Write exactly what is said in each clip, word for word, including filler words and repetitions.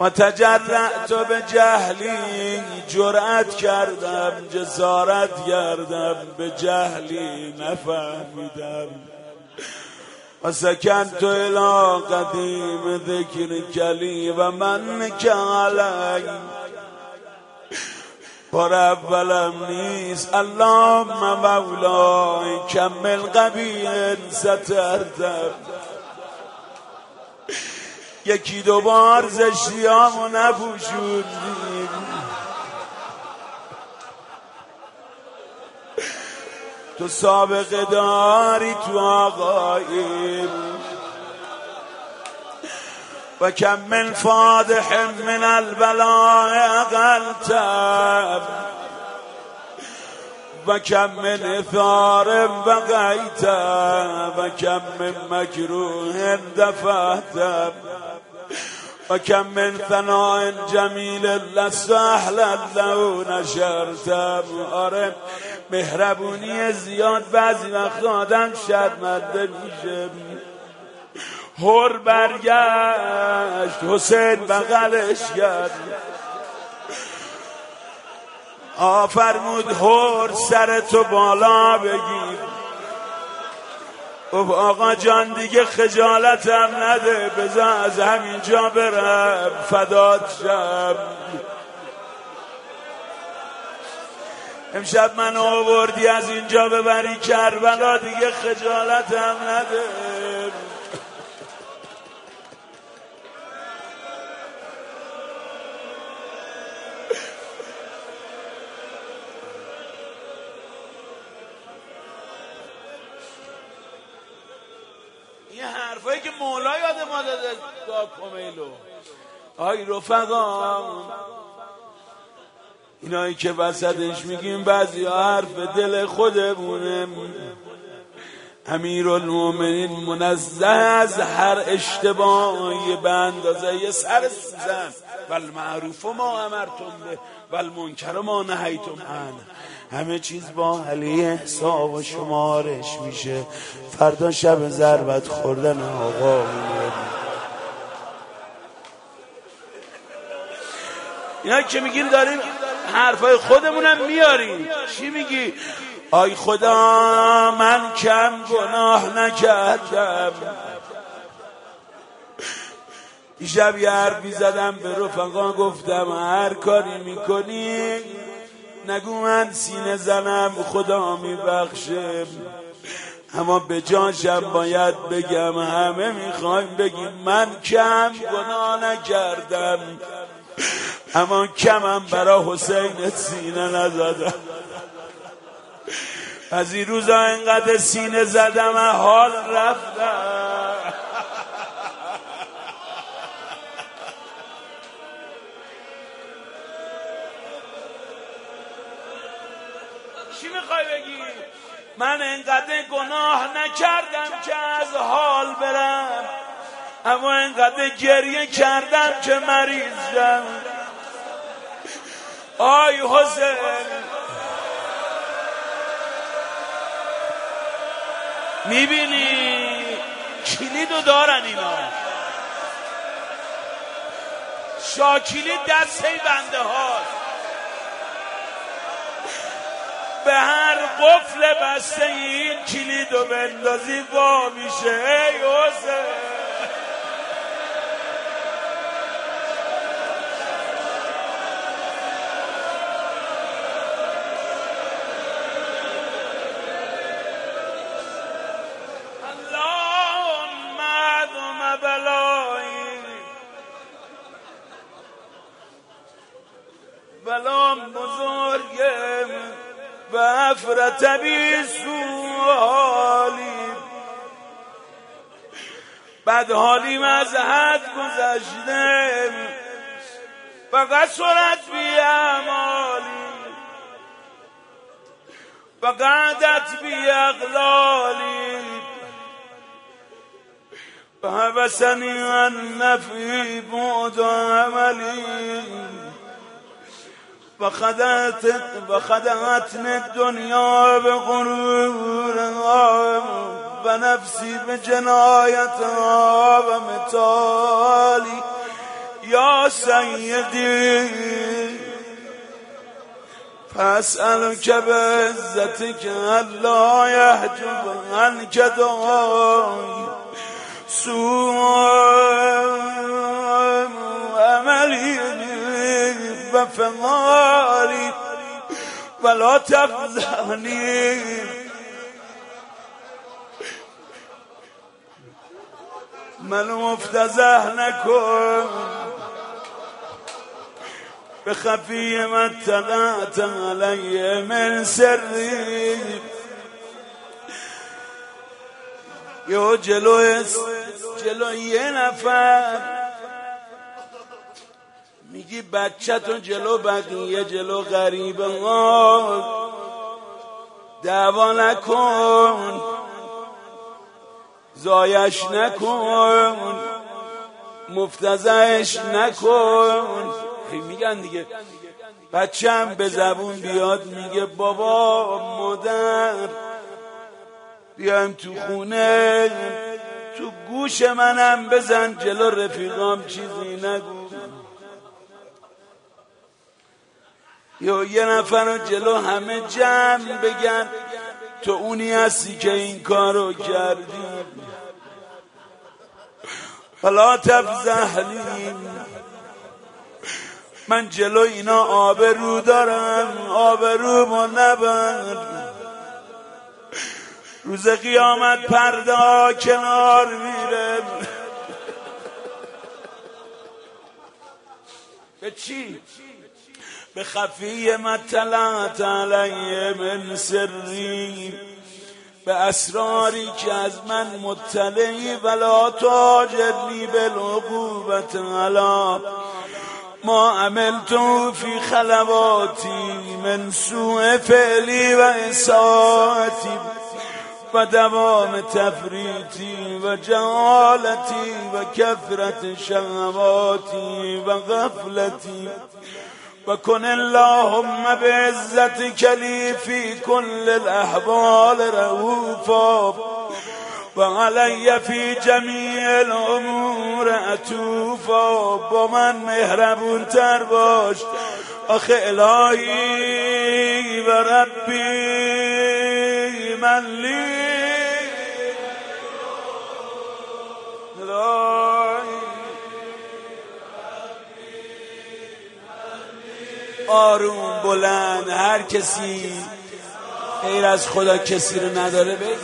و تجرأت به جهلی، جرأت کردم جسارت کردم به جهلی نفهمیدم. و سکنت الی قدیم ذکر کلی و من که علی، بار اولم نیست. اللهم مولای کمل قبیه سترتم. یکی دو بار زشتیامو نپوشوندیم، تو سابقه داری تو آقاییم. و کم من فادح من البلاء اقلتم و کم من اثار بقیتم و کم من مکروه دفعتم و کم من ثناء جمیل لست اهلا له نشرتم. آره مهربونی زیاد بعضی وقت آدم شرمنده میشه. هر برگشت حسین بغلش کرد، آفرمود هر سرتو بالا بگیر. گفت آقا جان دیگه خجالتم نده، بذار از همینجا برم فدات شم. امشب من آوردی از اینجا ببری کربلا، دیگه خجالتم نده. این حرفایی که مولا یاد ما داده دا کمیلو. آی رفقا، اینایی که وسطش میگیم بعضی حرف دل خودمونه. امیرالمومنین منزه از هر اشتباهی به اندازه یه سر سوزن. والمعروف ما امرتم به والمنکر ما نهیتم عنه. همه چیز با علی حساب و شمارش میشه. فردا شب ضربت خوردن آقا میاد. اینا که میگیم داریم حرفای خودمونم میاریم. چی میگی؟ آی خدا من کم گناه نکردم. دیشب یه حرفی زدم به رفقا، گفتم هر کاری میکنی نگو من سینه زنم خدا میبخشه، اما به جاشم باید بگم. همه میخوایم بگیم من کم گناه نکردم، اما کمم برا حسین سینه نزدم. از این روزا اینقدر سینه زدم حال رفتم. چی میخوای بگی؟ من اینقدر گناه نکردم که از حال برم، اما اینقدر گریه کردم که مریض شم. آی حسین میبینی کلیدو دارن اینا، شاکلید دسته بنده هاست. به هر قفل بسته این کلیدو بندازی وا میشه. ای حسین بلام بزرگم و افرت بی سوالی، بد حالیم از حد گذشتم و قصرت بی اعمالی و قعدت بی اغلالی و حبسنی عن نفی بعد عملی و خدعت و خدعتنی الدنیا به غرورها و نفسی به جنایتها و متالی. یا سیدی فاسألک بعزتک الا یحجب عنک دعای سوء عملی و فضالی ولا تفضحنی. منو مفتضح نکن به خفی ما اطلعت علی من سری. یه جلو جلو یه نفر میگی بچه تو جلو بقیه جلو غریبه ها دعوا نکن زایش نکن مفتضحش نکن. میگن دیگه بچه‌م به زبون بیاد میگه بابا مادر بیایم تو خونه تو گوش منم بزن جلو رفیقام چیزی نگو. یا یه نفر رو جلو همه جمع بگن تو اونی هستی که این کارو کردی. فلا تفضحنی. من جلو اینا آبرو دارم آبرومو نبر. روز قیامت پرده ها کنار میره. به چی؟ به خفی ما اطلعت علی من سری به اسراری که از من مطلعی ولا تاجرنی بالعقوبة علی ما عملت فی خلواتی من سوء فعلی و اساءتی و دوام تفریطی و جهالتی و کثرت شهواتی و غفلتی و کن اللهم بعزتک لی فی کل الاحوال رؤوفا و علی فی جمیع الامور عطوفا. با من مهربون تر باش آخه الهی و ربی من لی آروم بلند هر کسی غیر از خدا کسی رو نداره بگه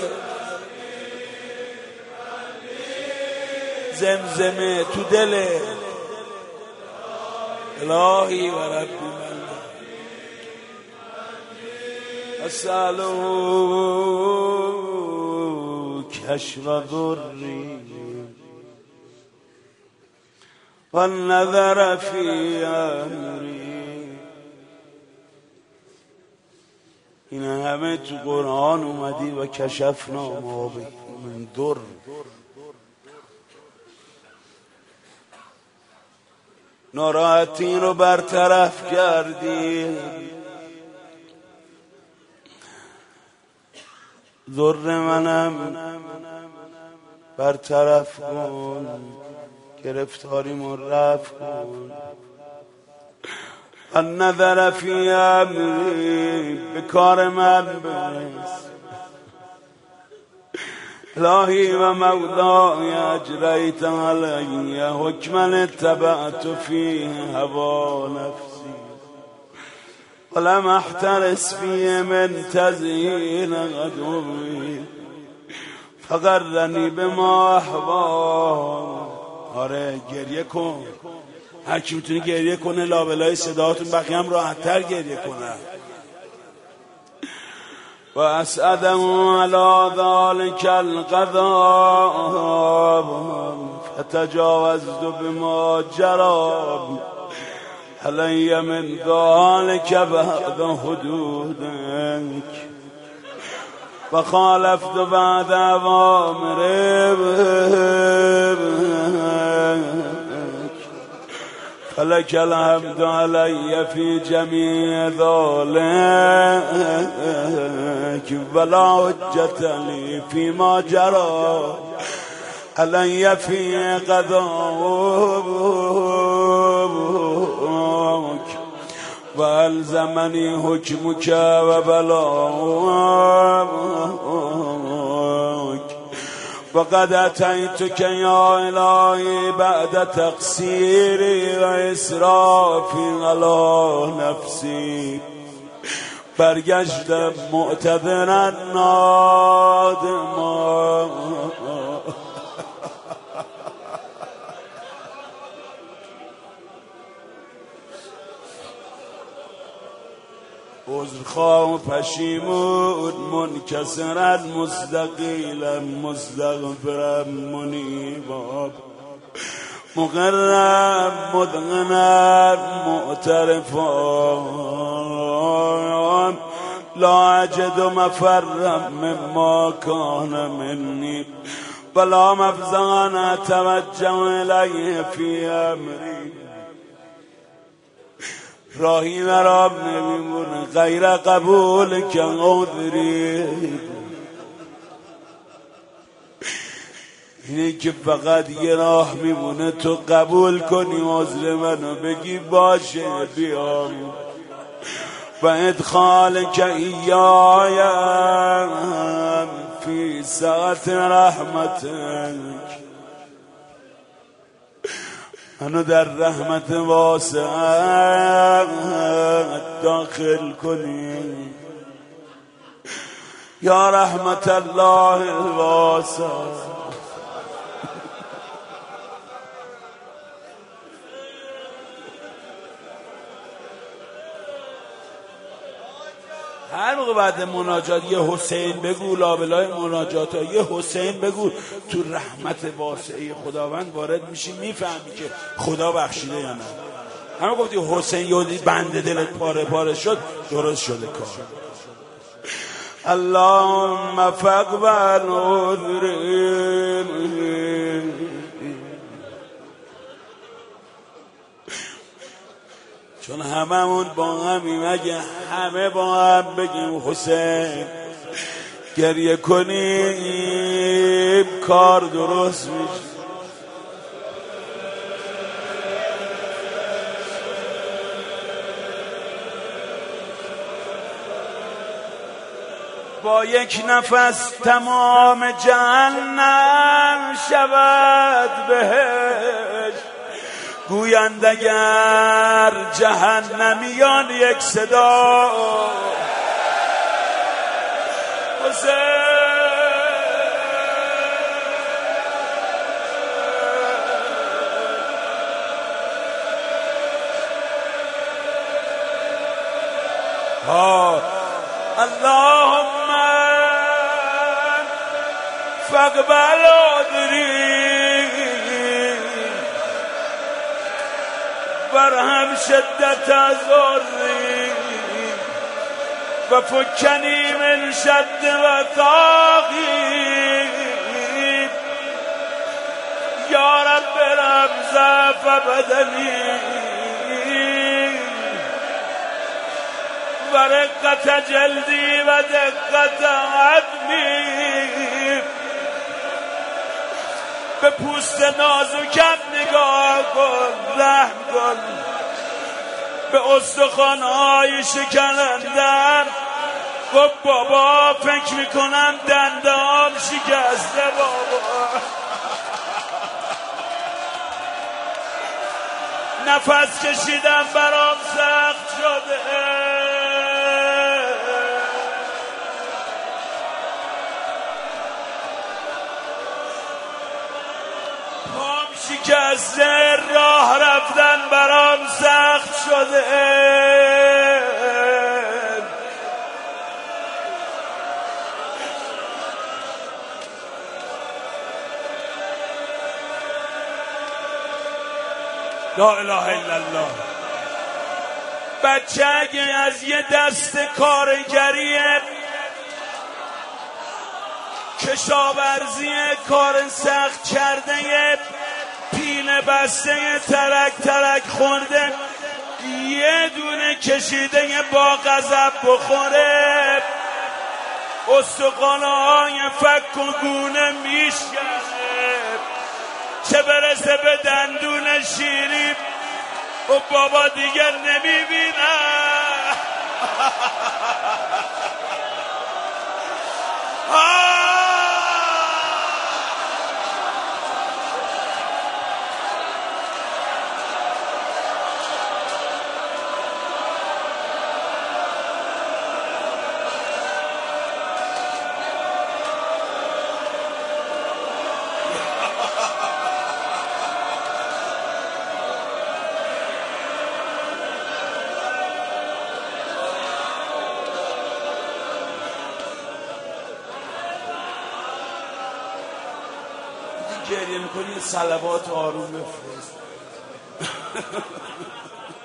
زمزمه تو دله الهی و ربی من اسألو کشف ضری و النظر فی امری. این همه تو قرآن اومدی و کشفنا ما به من در. ناراحتی رو برطرف کردی ضر منم برطرف کن گرفتاری من رفع کن. النظر فی امری به کار من برس الهی و مولای اجریت علی حکما اتبعت فیه هوا نفسی ولم احترس فیه من تزیین عدوی فغرنی بما احوا. آره گریه کن هر کی میتونه گریه کنه لابلای صداهاتون بقیه هم راحت تر گریه کنه. و اسعدم علی ذلک القضاء فتجاوزت بما جرى علی من ذلک بعد حدودک و خالفت بعد اوامرک فلک الحمد علی فی جمیع ذلک ولا حجت لی فی ما جرى علی فی قضاء. الزمنی حکمک و بلاک وقد اتیتک یا الهی بعد تقصیری و اسرافی علی نفسی برگشتم معتذرا نادما عذرخواه و پشیمون منکسرا مستقیلا مستغفرا منیبا مقرم مدغنا معترفا لا اجد مفرا مما کان منی ولا مفزعا اتوجه الیه فی امری راهی مرا نمیمونه غیر قبول که عذری اینه که فقط یه راه میمونه تو قبول کنی عذر منو بگی باشه بیام و ادخال که ایایم فی ساعت رحمتک منو در رحمت واسعت داخل کنی یا رحمت الله الواسع هر موقع بعد مناجات یه حسین بگو لابلای مناجات ها یه حسین بگو تو رحمت واسعه خداوند وارد میشی میفهمی که خدا بخشیده یا نه. همه گفتی حسین یادی بنده دلت پاره پاره شد درست شده کار. اللهم فاقبل عذری چون هممون با همیم اگه همه با هم بگیم حسین گریه کنیم کار درست میشه. با یک نفس تمام جهنم شود بهش گویند اگر جهنمیان یک صدا حسین ها اللهم فاقبل عذری برهم شدت عذری و فکنی من شد و طاقی یا رب رمزف بدنی و رقت جلدی و دقت عدمی به پوست نازکم نگاه کن رحم کن به استخوان‌های شکنندم گفت بابا فکر میکنم دندام شکسته بابا نفس کشیدم برام سخت شده شکسته راه رفتن برام سخت شده لا اله الا الله. بچه اگه از یه دست کارگری کشاورزی کار سخت کرده پینه بسته ترک ترک خورده یه دونه کشیده با غضب بخوره استخوان‌های فک و گونه میشکنه چه برسه به دندون شیری و بابا دیگه نمیبینم گریه میکنی صلوات آروم بفرست.